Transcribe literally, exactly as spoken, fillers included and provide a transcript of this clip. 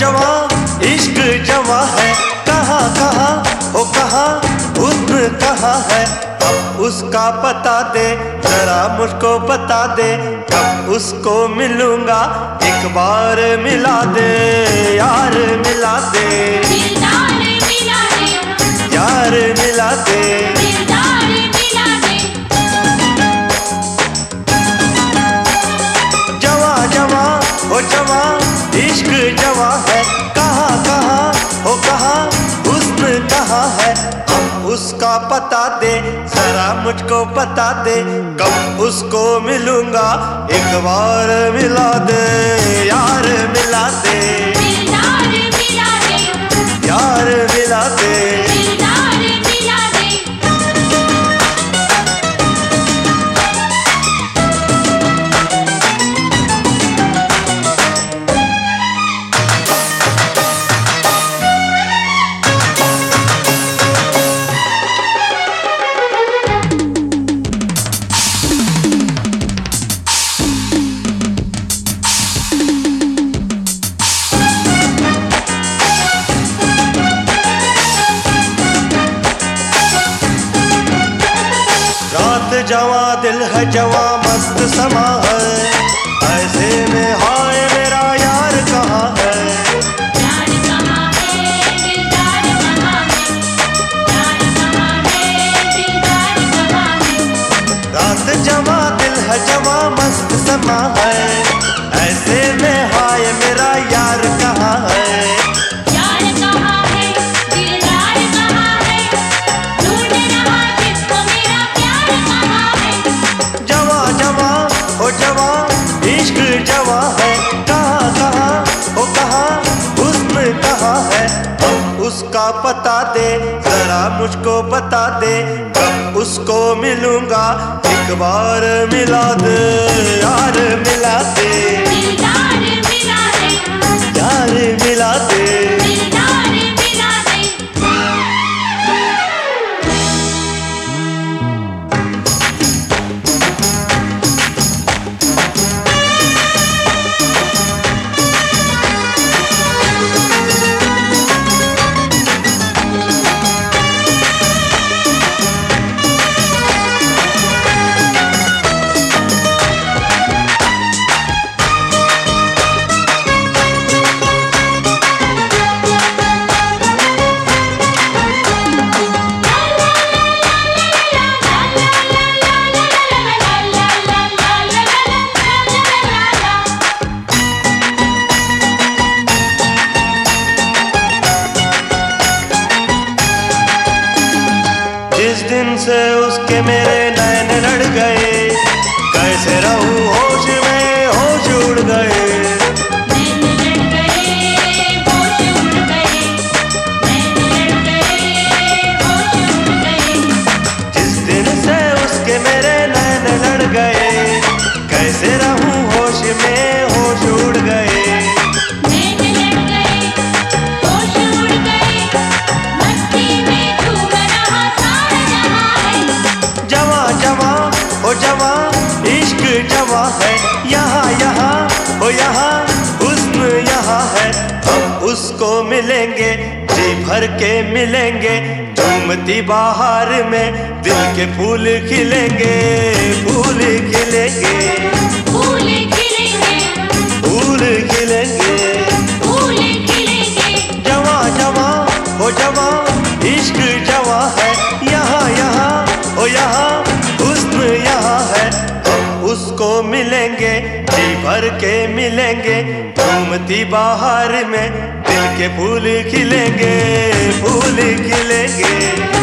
जवा इश्क जवा है, कहाँ कहाँ हो कहाँ हुस्न कहाँ है, अब उसका पता दे जरा मुझको बता दे, कब उसको मिलूंगा एक बार मिला दे, यार मिला दे, यार मिला दे। जवा जवा हो जवा इश्क जवा है, कहाँ कहाँ हो कहाँ हुस्न कहाँ है, अब उसका पता दे जरा मुझको बता दे, कब उसको मिलूंगा एक बार मिला दे, यार मिला दे, यार मिला दे। रात जवा दिल है जवा मस्त समा है, ऐसे में हाय मेरा यार कहाँ है, यार कहाँ है दिलदार कहाँ है, यार कहाँ है दिलदार कहाँ है। रात जवा दिल है जवा मस्त समा है, ऐसे में हाय मेरा यार कहाँ है, यार कहाँ है दिलदार कहाँ है, ढूंढ रहा जिसको मेरा प्यार कहाँ है। जवा जवा हो जवा इश्क जवा है, कहाँ कहाँ हो कहाँ हुस्न कहाँ है, अब उसका पता दे जरा मुझको बता दे, कब उसको मिलूंगा एक बार मिला दे, यार मिला दे, दिलदार मिला दे, यार मिला दे। दिलदार मिला दे। जिस दिन से उसके मेरे नैन लड़ गए, कैसे रहूं होश में होश उड़ गए, नैन लड़ गए होश उड़ गए, नैन लड़ गए होश उड़ गए। जिस दिन से उसके मेरे नैन लड़ गए, कैसे रहूं होश में होश उड़ गए, नैन लड़ गए होश उड़ गए, मस्ती में झूम रहा सारा जहां है। जवा जवा हो जवा इश्क जवा है, यहाँ यहाँ हो यहाँ हुस्न यहाँ है, हम उसको मिलेंगे जी भर के मिलेंगे, झूमती बाहर में दिल के फूल खिलेंगे, फूल खिलेंगे, फूल खिलेंगे, फूल खिलेंगे। फूल खिलेंगे। जवा जवा हो जवा इश्क जवा है, यहाँ यहाँ हो यहाँ हुस्न यहाँ है, हम उसको मिलेंगे जी भर के मिलेंगे, झूमती बाहर में दिल के फूल खिलेंगे, फूल खिलेंगे।